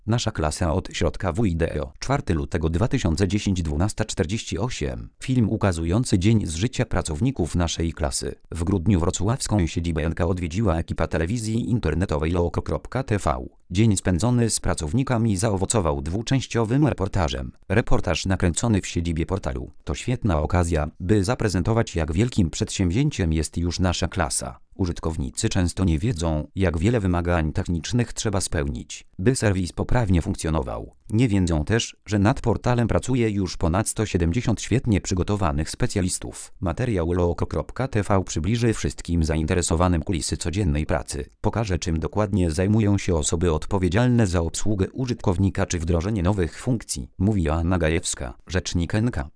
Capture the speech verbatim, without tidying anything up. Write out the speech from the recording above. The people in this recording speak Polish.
Nasza klasa od środka wideo. czwartego lutego dwa tysiące dziesiątego dwunasta czterdzieści osiem. Film ukazujący dzień z życia pracowników naszej klasy. W grudniu wrocławską siedzibę N K odwiedziła ekipa telewizji internetowej looko kropka t v. Dzień spędzony z pracownikami zaowocował dwuczęściowym reportażem. Reportaż nakręcony w siedzibie portalu to świetna okazja, by zaprezentować, jak wielkim przedsięwzięciem jest już nasza klasa. Użytkownicy często nie wiedzą, jak wiele wymagań technicznych trzeba spełnić, by serwis poprawnie funkcjonował. Nie wiedzą też, że nad portalem pracuje już ponad sto siedemdziesiąt świetnie przygotowanych specjalistów. Materiał looko kropka t v przybliży wszystkim zainteresowanym kulisy codziennej pracy. Pokaże, czym dokładnie zajmują się osoby odpowiedzialne za obsługę użytkownika czy wdrożenie nowych funkcji, mówi Joanna Gajewska, rzecznik N K.